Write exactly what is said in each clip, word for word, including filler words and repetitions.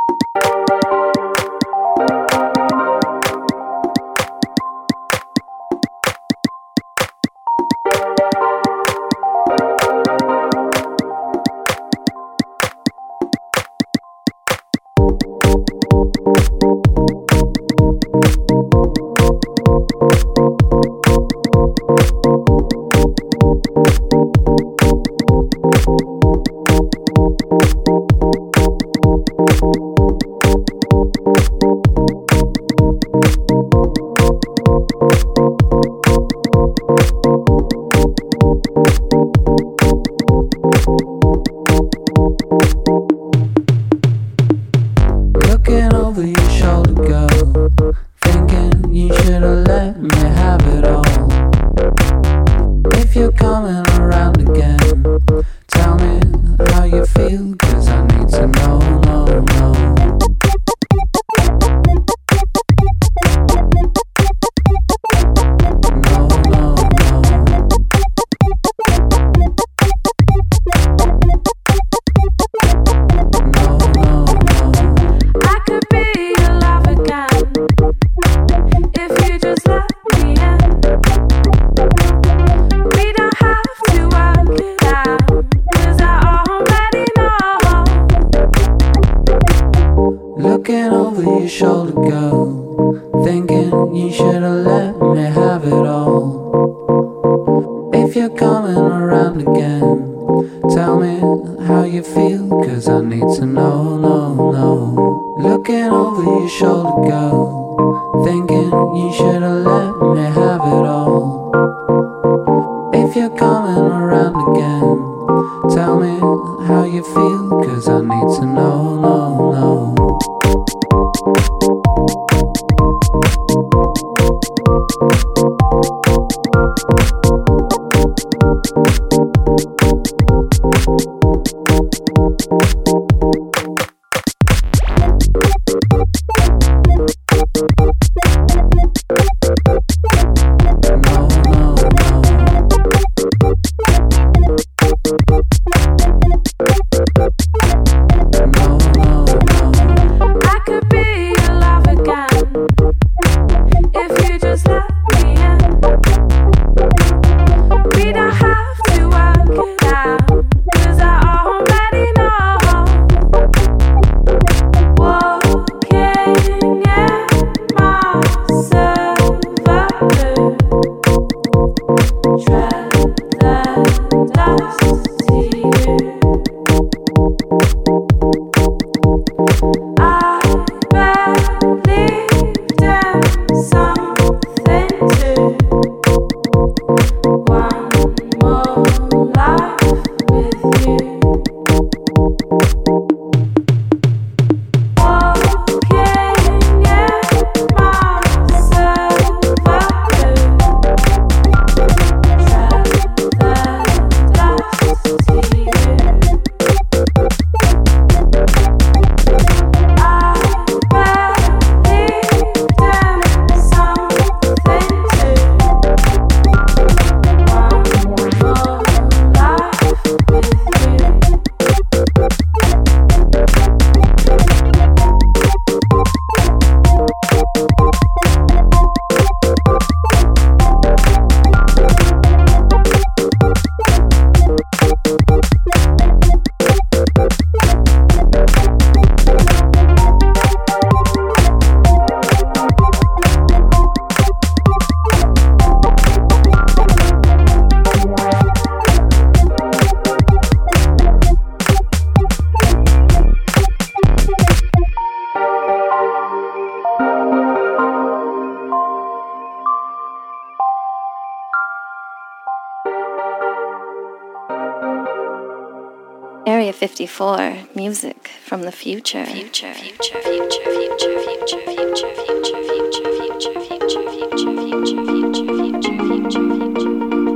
Area fifty-four, music from the future. Future, future, future, future, future, future, future, future, future, future, future, future, future, future, future.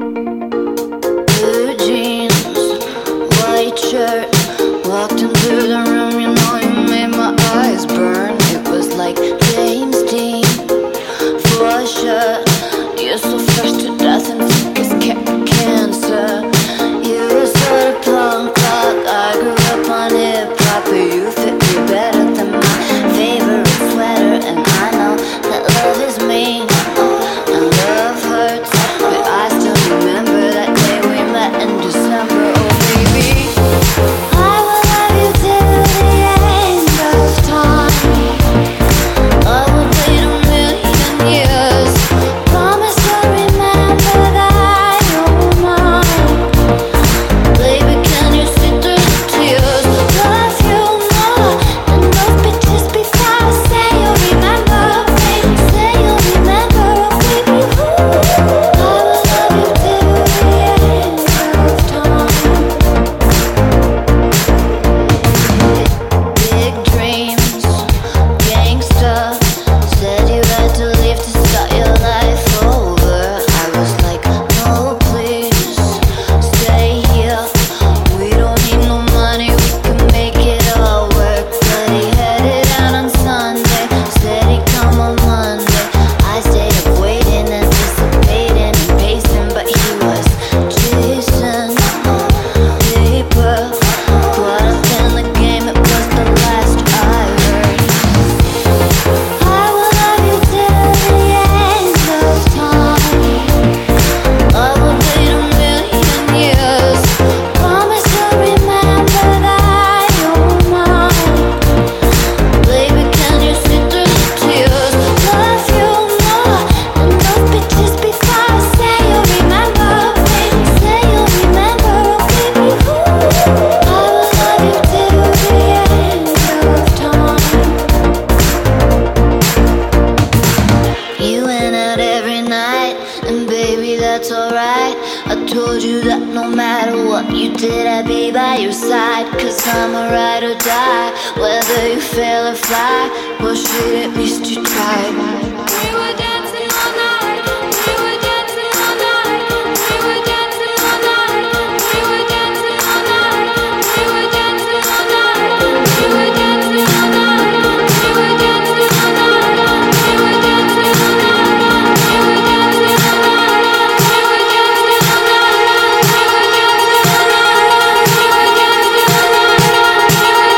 Blue jeans, white shirt, walked into the room, you know you made my eyes burn. It was like James Dean, for sure. You're so fresh to death and sick as cancer. You were sort of punk rock. I grew up on hip hop, but you fit me better than your side, cause I'm a ride or die. Whether you fail or fly, well shit, at least you tried. We were dancing all night, we were dancing all night, we were dancing all night, we were dancing all night, we were dancing all night, we were dancing all night, we were dancing all night, we were dancing all night, we were dancing all night, we were dancing all night, we were dancing all night, we were dancing all night, we were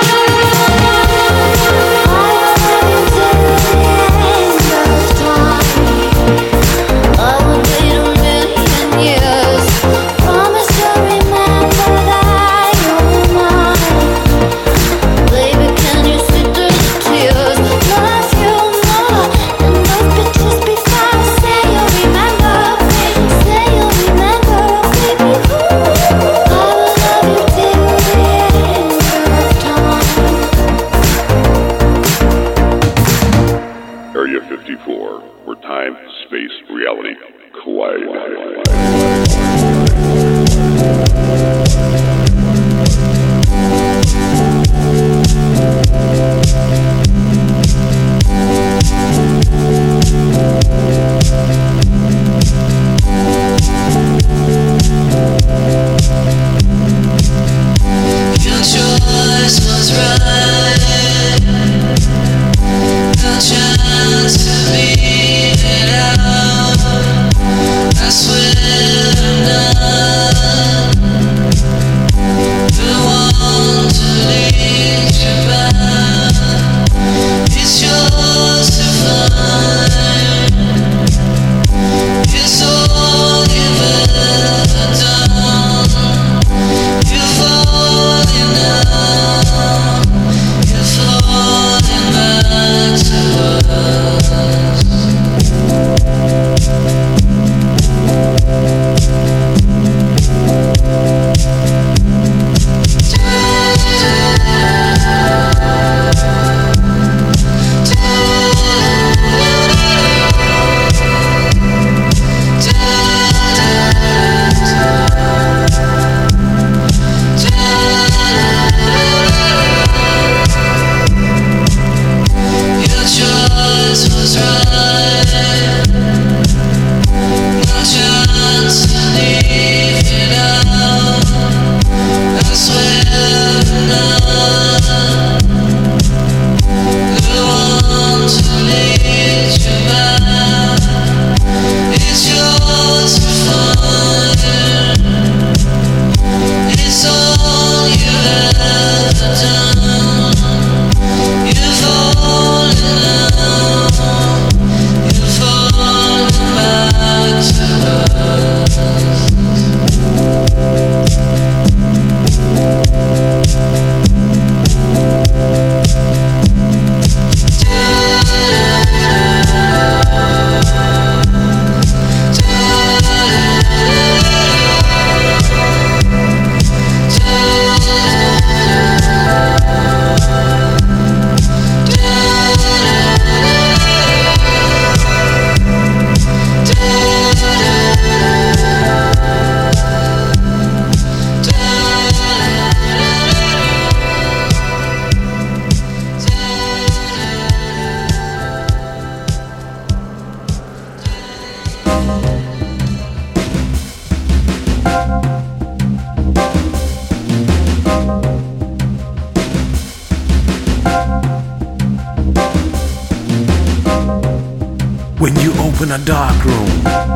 When you open a dark room,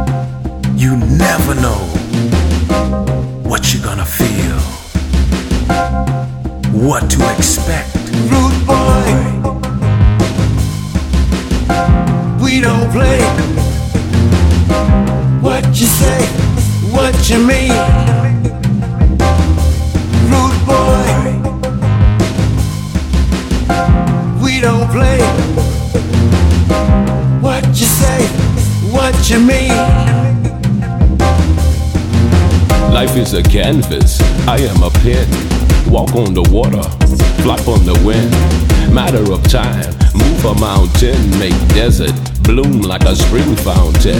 you never know what you're gonna feel, what to expect. Rude boy, we don't play. What you say, what you mean. Rude boy, we don't play. What you say, what you mean. Life is a canvas, I am a pen. Walk on the water, flop on the wind. Matter of time, move a mountain, make desert bloom like a spring fountain.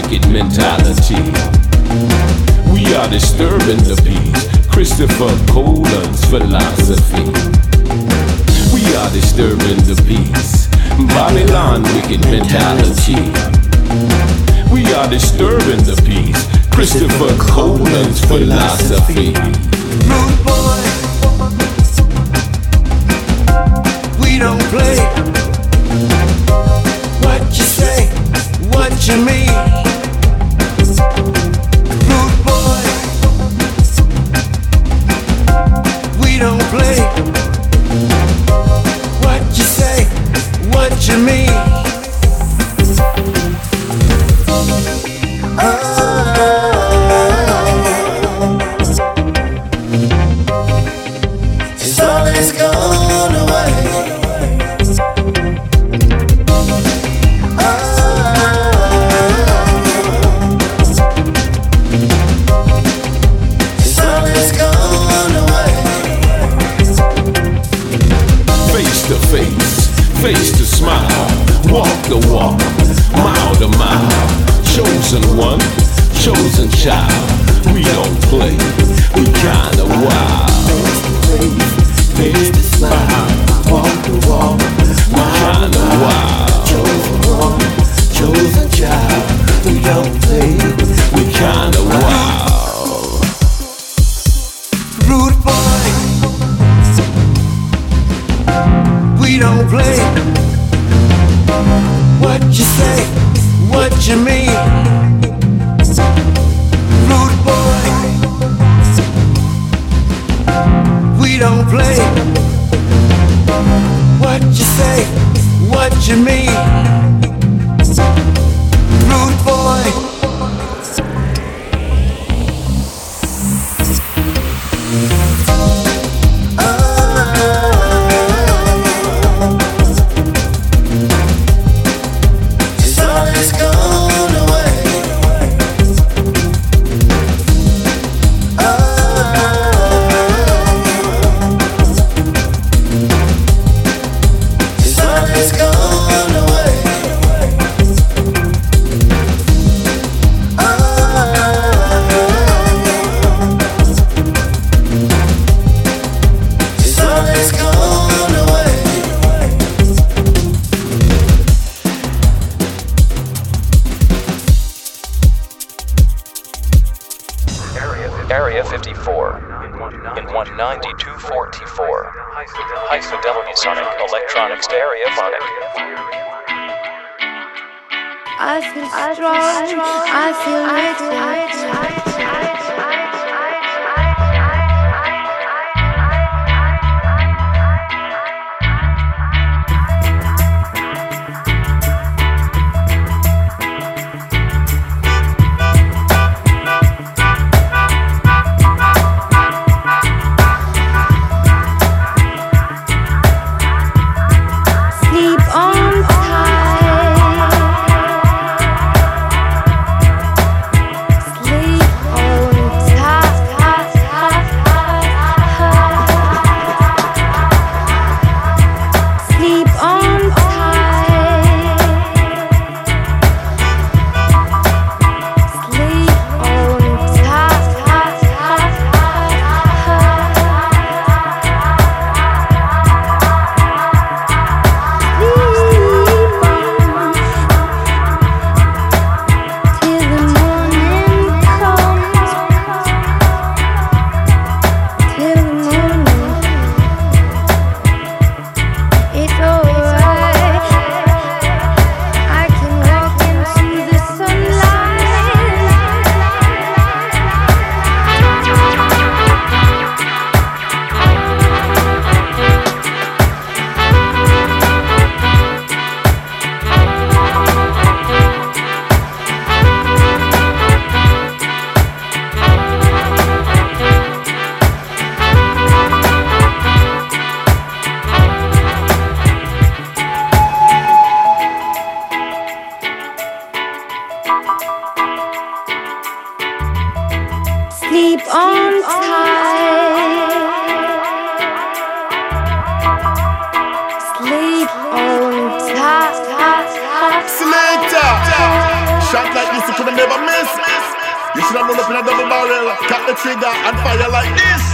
wicked mentality. We are disturbing the peace. Christopher Colan's philosophy. We are disturbing the peace. Babylon wicked mentality. We are disturbing the peace. Christopher Colan's philosophy. Rude boy, we don't play. What you say, what you mean. Rude boy, we don't play. What you say, what you mean. Face to smile, walk the walk, mile to mile. Chosen one, chosen child. We don't play, we kinda wild. Face to smile, walk the walk, we kinda wild. Chosen one, chosen child. We don't play, we kinda wild. Rude boy, we don't play. What you say, what you mean. Rude boy, we don't play. What you say, what you mean. Rude boy. Area fifty-four in one ninety-two forty-four. High fidelity sonic electronic stereophonic. I feel strong, I feel rich. Sleep on tight. Sleep on tight. Samantha. Shot like this, you could never miss. You should have rolled up in a double barrel, cut the trigger and fire like this.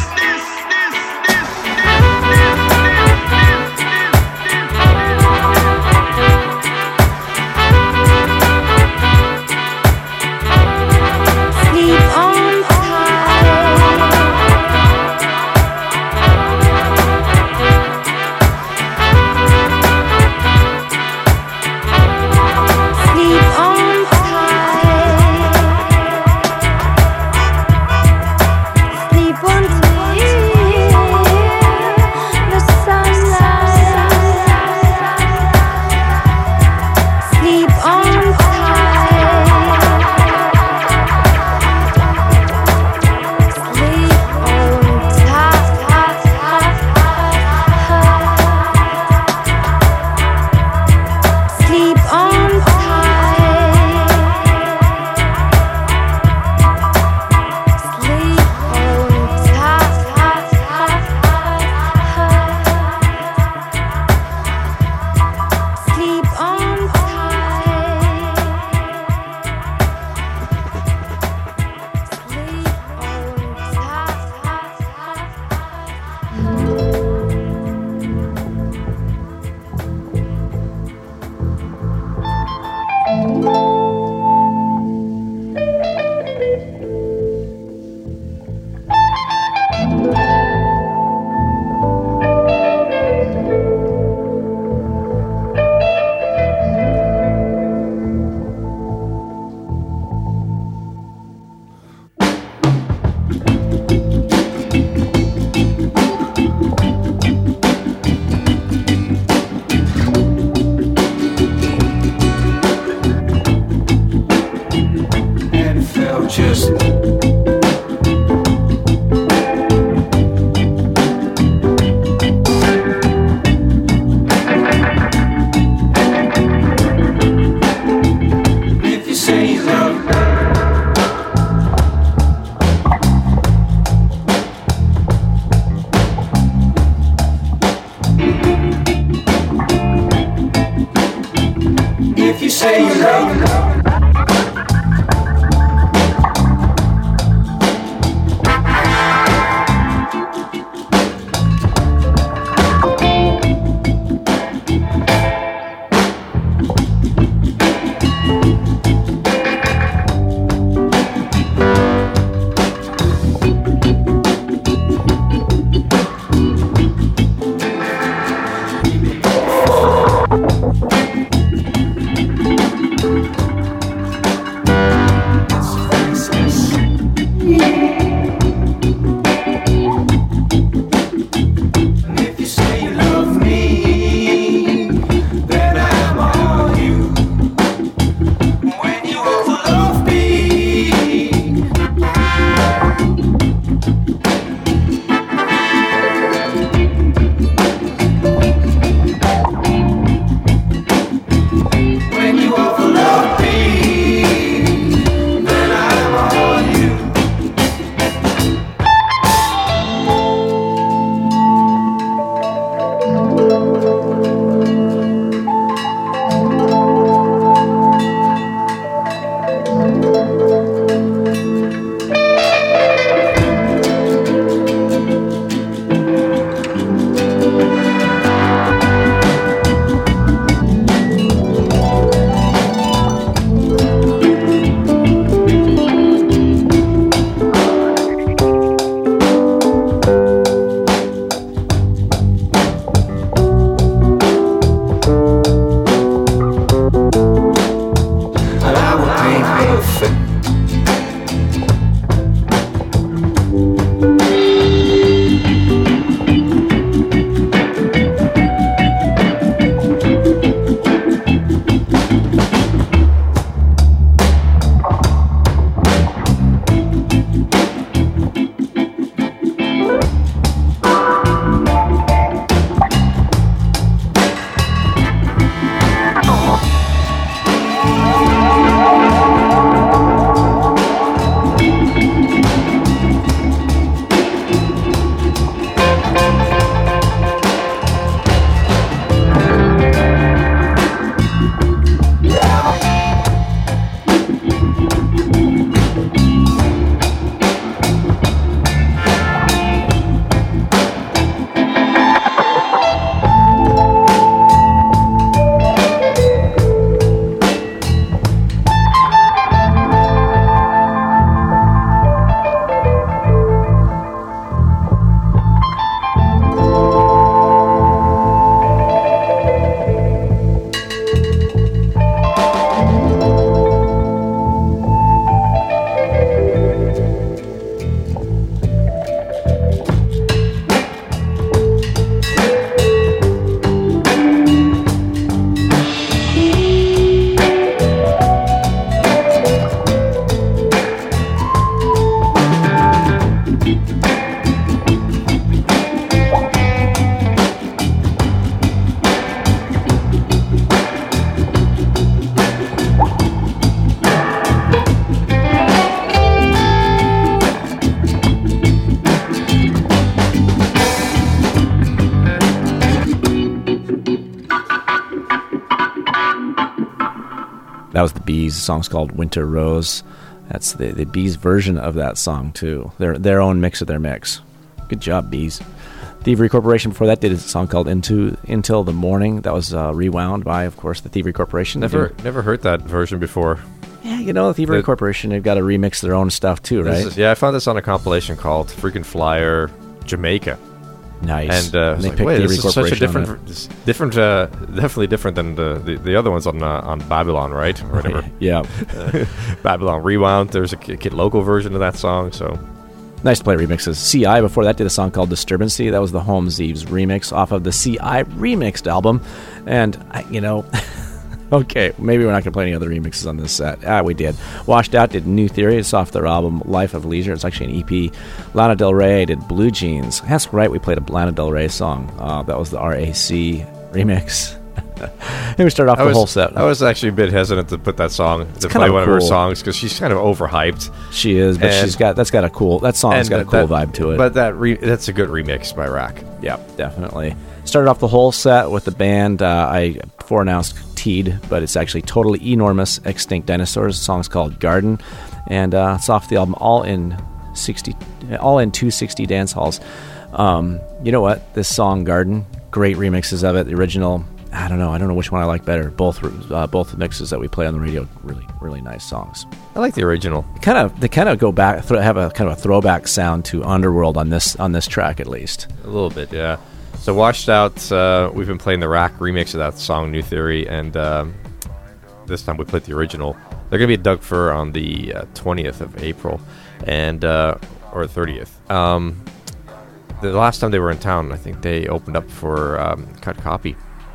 That was the Bees. The song's called Winter Rose. That's the, the Bees version of that song, too. Their their own mix of their mix. Good job, Bees. Thievery Corporation before that did a song called Into Until the Morning. That was uh, rewound by, of course, the Thievery Corporation. Never never heard that version before. Yeah, you know, the Thievery The- Corporation, they've got to remix their own stuff, too, This right? is- yeah, I found this on a compilation called Freaking Flyer Jamaica. Nice. And uh, I was they like, picked wait, Thievery this is such a Corporation on different, this- different, uh, definitely different than the, the, the other ones on uh, on Babylon, right? Or it. whatever. Yeah. Babylon Rewound. There's a Kid Kid Local version of that song. So Nice to play remixes. C I before that did a song called Disturbancy. That was the Holmes Eves remix off of the C I remixed album. And, I, you know, okay, maybe we're not going to play any other remixes on this set. Ah, we did. Washed Out did New Theory. It's off their album Life of Leisure. It's actually an E P. Lana Del Rey did Blue Jeans. That's right, we played a Lana Del Rey song. Uh, that was the R A C remix. And we started off I the was, whole set. I was actually a bit hesitant to put that song to kind play of one of her cool. songs because she's kind of overhyped. She is, but And- she's got that's got a cool that song's got a cool that- vibe to it. But that re, that's a good remix by Rack. Yeah, definitely. Started off the whole set with the band uh, I before announced Teed, but it's actually Totally Enormous Extinct Dinosaurs. The song's called Garden, and uh, it's off the album All in sixty, All in two sixty Dance Halls. Um, you know what? This song Garden, great remixes of it. The original, I don't know. I don't know which one I like better. Both uh, both mixes that we play on the radio, really really nice songs. I like the original. Kind of they kind of go back, th- have a kind of a throwback sound to Underworld on this on this track at least. A little bit, yeah. So Washed Out, uh, we've been playing the Rack remix of that song, New Theory, and um, this time we played the original. They're going to be at Doug Fir on the uh, twentieth of April, and uh, or thirtieth. Um, the last time they were in town, I think they opened up for um, Cut Copy.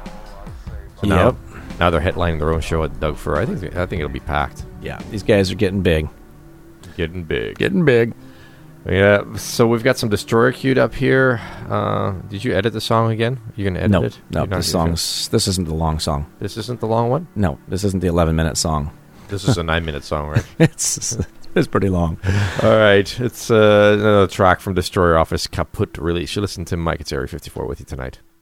So now, Yep. now they're headlining their own show at Doug Fir. I think I think it'll be packed. Yeah, these guys are getting big. Getting big. Getting big. Yeah, so we've got some Destroyer queued up here. Uh, did you edit the song again? You gonna edit No, it? no, You're not this gonna- song's this isn't the long song. This isn't the long one? No, this isn't the eleven minute song. This is a nine minute song, right? It's it's pretty long. All right. It's uh, another track from Destroyer off his Kaput release. You listen to Mike. It's Area fifty-four with you tonight.